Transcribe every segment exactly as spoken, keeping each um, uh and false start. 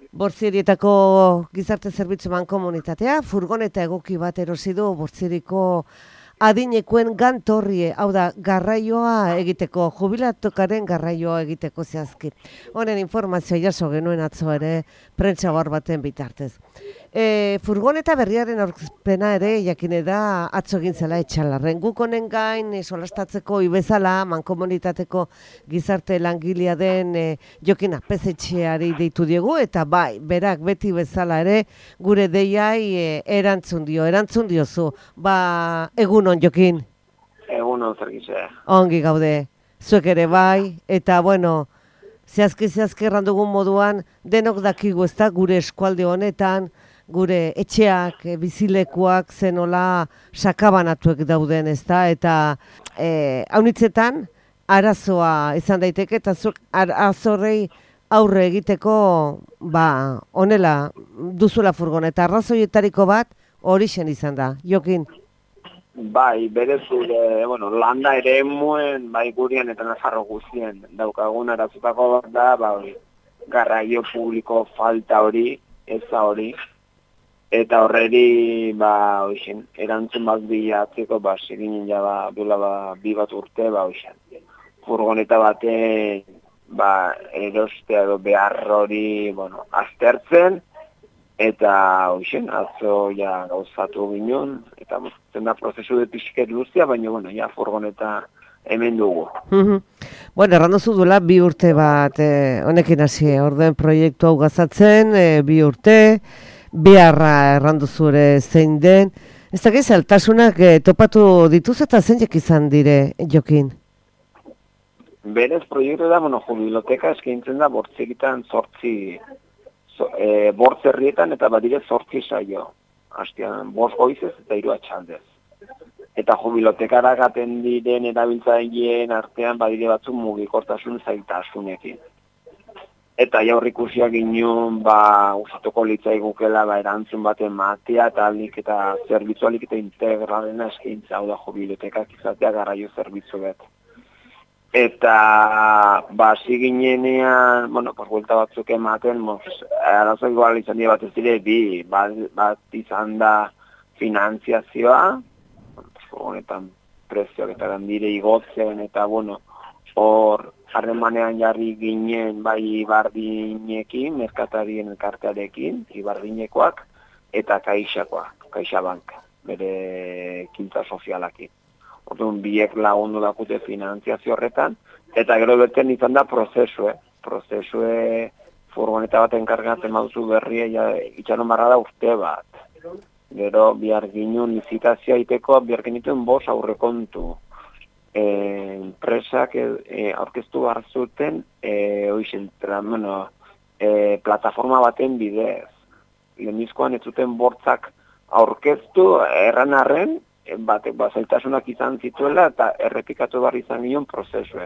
Bortzirietako gizarte zerbitzu mankomunitatea, furgoneta egoki bat erosi du Bortziriko adinekoen gantorrie, hau da, garraioa egiteko, jubilatokaren garraioa egiteko zehazki. Honen informazioa jaso genuen atzo ere, prentsa gaur baten bitartez. E, furgoneta berriaren aurkezpena ere jakine da atzo egin zela Etxalarren. Guk honen gain e, solastatzeko ibezala mankomunitateko gizarte langilea den e, Jokin Apezetxeari deitu diegu eta bai, berak beti bezala ere gure deiai e, erantzun dio, erantzun diozu. Ba, egunon Jokin. Egunon zergizea. Ongi gaude, zuek ere bai, eta bueno, zehazki zehazki errandugun moduan denok dakigu ezta gure eskualde honetan, gure etxeak, e, bizilekuak zenola sakabanatuek dauden, ezta, eta e, haunitzetan arazoa izan daiteke, eta zuek arazorrei aurre egiteko, ba, honela duzula furgoneta, arrazoietariko bat horixen izan da, Jokin. Bai, berez gure, bueno, landa ere muen, bai gurien eta Nafarro guztien daukagun arazutako bat da, ba, garraio publiko falta hori, eza hori, eta horreri, ba, oixen, erantzun bat bilatzeko, ba, seginen ja, ba, duela, ba, bi bat urte, ba, oixen, furgoneta baten, ba, erostea edo behar hori, bueno, aztertzen, eta, oixen, atzo, ja, gauzatu ginen, eta, zen da, prozesu de pixket luztia, baina, bueno, ja, furgoneta hemen dugu. Bueno, errandozu duela bi urte bat, eh, honekin hasi, orden proiektu hau gazatzen, eh, bi urte, beharra erranduzu ere zein den. Ez da gehi zailtasunak eh, topatu dituz eta zeinek izan dire, Jokin? Berez proiektu da, bueno, jubiloteka eskaintzen da bortzegitan zortzi, so, e, bortzerrietan eta badire zortzi saio. Hastian, bost goizez eta hiru atxaldez. Eta jubilotekara gaten diren erabiltzaileen artean badire batzuk mugikortasun zailtasunekin. Eta jaurrikusiak ginen, ba, usatuko litzaigukela, ba, erantzun baten matea eta alik eta zerbitzu alik eta integralena eskaintza, hau da jubilotekak izatea garraio zerbitzu bet. Eta, ba, ziginenean, bueno, pues, buelta batzuk ematen, pues, arazo igual izan dira bat ez dire, bi, bat, bat izan da finanziazioa, honetan prezioak eta gandire igotzen, eta, bueno, hor, harremanean jarri ginen bai Ibardinekin, merkatarien elkartearekin, Ibardinekoak, eta Kaixakoak, Kaixabank, bere ekintza sozialakin. Orduan biek lagundu dakute finanziazio horretan, eta gero beten izan da prozesue, prozesue furgoneta bat enkargatzen baduzu berria, ja, itxaron barra da urte bat. Gero bihar ginen lizitazioa iteko, bihar genituen bos aurrekontu. E, enpresak e, aurkeztu behar zuten e, oixen, bueno, e, plataforma baten bidez. Lehenizkoan ez zuten bortzak aurkeztu erran arren, e, batek bazaitasunak izan zituela eta errepikatu behar izan ginen prozesue.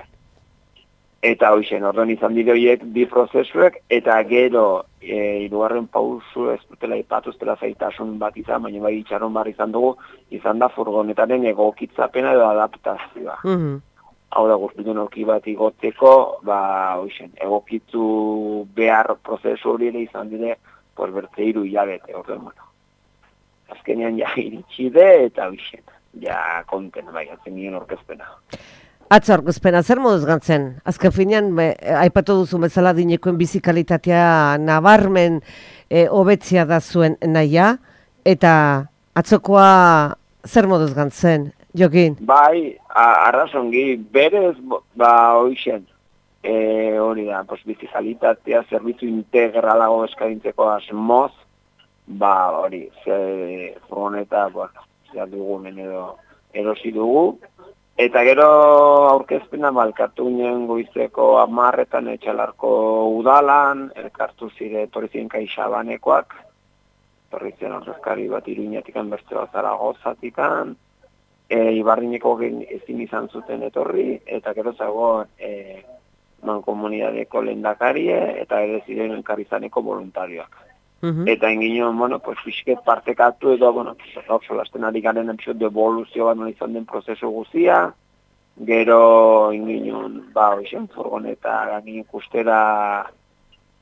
Eta oixen, orduan izan dire horiek bi prozesuek, eta gero e, hirugarren pausu ez dutela ipatu ez dela zaitasun bat izan, baina bai itxaron behar izan dugu, izan da furgonetaren egokitzapena edo adaptazioa. Mm-hmm. Hau da guztitun aurki bat igoteko, ba, oixen, egokitu behar prozesu hori ere izan dire, pues bertze hiru hilabete, orduan, bueno. Azkenean ja iritsi de, eta oixen, ja konten bai, atzen nien orkezpena. Atzo aurkezpena, zer moduz gantzen? Azken finean, aipatu duzu bezala dinekoen bizikalitatea nabarmen e, hobetzea da zuen nahia, eta atzokoa zer moduz gantzen, Jokin? Bai, arrazongi, berez, ba, hoixen, e, hori da, pues, bizikalitatea, zerbitzu integralago eskaintzeko asmoz, ba, hori, ze furgoneta, bueno, zer dugunen edo erosi dugu, eta gero aurkezpena balkatu ginen goizeko hamarretan Etxalarko udalan, elkartu zire etorri ziren Kaixabanekoak, etorri ziren ordezkari bat Iruñatikan beste bat Zaragozatikan, e, Ibardineko ezin izan zuten etorri, eta gero zagoen e, mankomunidadeko lehendakarie, eta ere ziren elkarrizaneko voluntarioak. Uh-huh. Eta inginen, bueno, pues fisket partekatu edo, bueno, gaur solasten ari garen epizot devoluzio bat izan den prozesu guzia, gero inginen, ba, oixen, furgoneta gangin ikustera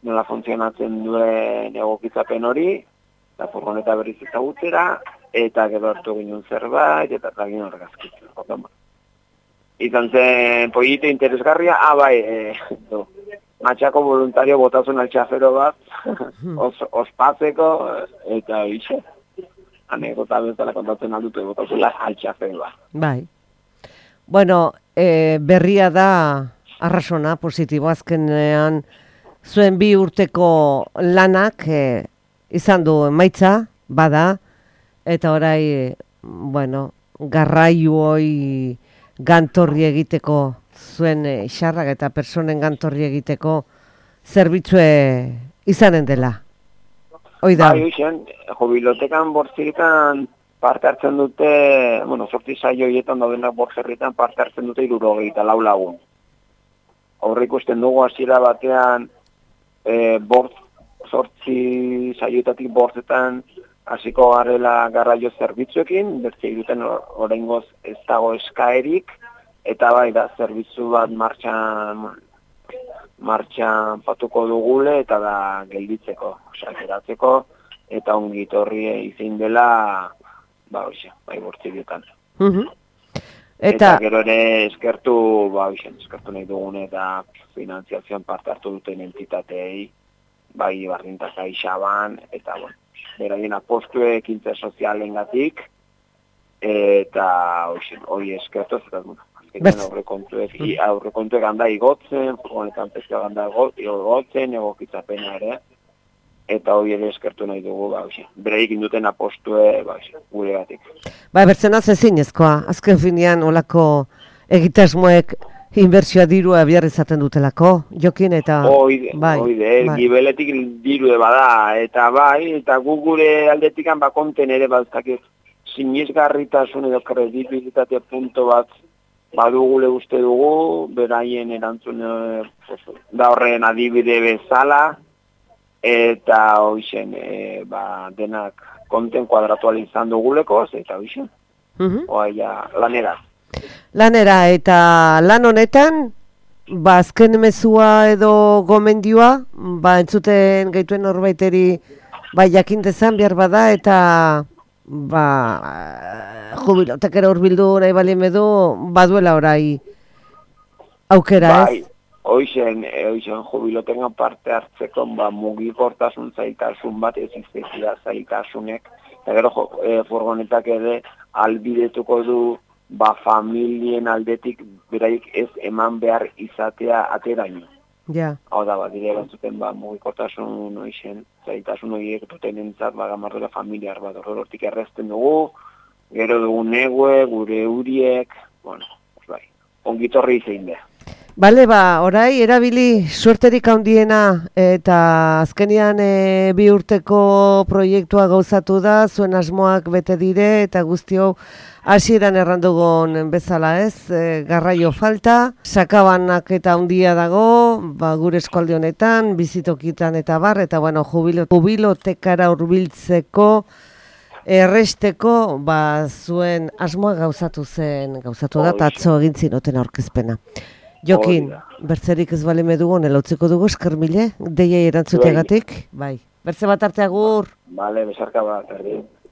nola funtzionatzen duen egokitzapen hori, eta furgoneta berriz ezagutzera, eta gero hartu ginen zerbait, eta eta ginen argazkitzen. Izan zen proiektu interesgarria, ah, bai, e, do, matxako voluntario botazun altxafero bat, os, ospatzeko, eta bixe, anekota bezala kontatzen aldute botazun altxafero bat. Bai. Bueno, e, berria da arrasona, positibo, azkenean zuen bi urteko lanak e, izan du emaitza, bada, eta orai, bueno, garraio hoi gantorri egiteko zuen e, xarrak eta personen gantorri egiteko zerbitzue izanen dela. Hoi da. Bai, hoxen, jubilotekan bortziritan parte hartzen dute, bueno, sortzi saio hietan daudenak bortzerritan parte hartzen dute hirurogeita lau lagun. Horre ikusten dugu hasiera batean e, bortz, sortzi saioetatik bortzetan hasiko garela garraio zerbitzuekin, bertze iruten oraingoz ez dago eskaerik, eta bai da, zerbitzu bat martxan, martxan patuko dugule, eta da gelditzeko, osea, geratzeko, eta ongitorri izin dela, ba, hoxe, bai bortzirietan. Uh-huh. Eta, eta gero ere eskertu, ba, hoxe, eskertu nahi dugun, eta finantziazioan parte hartu duten entitateei, bai, barrintaka isaban, eta, bueno, beraien apostue, ekintza sozialengatik, eta hori eskertu, eta bueno, azkenean aurrekontuek, aurrekontuek handa igotzen, furgonetan pezka handa igotzen, egokitzapena ere, eta hori ere eskertu nahi dugu, ba, beraik induten apostue, ba, gure gatik. Ba, bertzenaz ezinezkoa, azken finean olako egitasmoek inbertsioa dirua behar izaten dutelako, jokin eta... Oide, bai, oide, bai. gibeletik dirue bada, eta bai, eta gu gure aldetikan bakonten ere baltzak sinizgarritasun edo kredibilitate punto bat badugule uste dugu, beraien erantzun da horren adibide bezala, eta hoixen, e, ba, denak konten kuadratual izan duguleko, eta hoixen, Uh-huh. oa ja, lanera. Lanera eta lan honetan, ba, azken mezua edo gomendioa, ba, entzuten gaituen norbaiteri, ba, jakintezan behar bada, eta, ba, jubilotekera hurbildu nahi balien edu, baduela orai aukera, bai, ez? Hoixen, hoixen jubilotengan parte hartzeko, ba, mugikortasun zailtasun bat ez iztegia zailtasunek, eta gero jo, e, furgonetak ere albidetuko du, ba, familien aldetik beraik ez eman behar izatea ateraino. Ja. Hau da, ba, dire batzuten, ba, mugikortasun hoixen, zailtasun horiek duten entzat, ba, gamardela familiar bat, horretik errezten dugu, gero dugu negue, gure uriek, bueno, bai, ongitorri izein behar. Bale, ba, orai, erabili suerterik handiena eta azkenian e, bi urteko proiektua gauzatu da, zuen asmoak bete dire eta guztio hasieran errandugon bezala ez, e, garraio falta, sakabanak eta handia dago, ba, gure eskualde honetan, bizitokitan eta bar, eta bueno, jubilo, jubilotekara hurbiltzeko, erresteko, ba, zuen asmoa gauzatu zen, gauzatu da, eta atzo egin zinoten aurkezpena. Jokin, bertzerik ez bale medugu, nela utziko dugu, esker mile, deiei erantzuteagatik, bai. Bertze bat arte agur. Bale, besarka bat, erdi.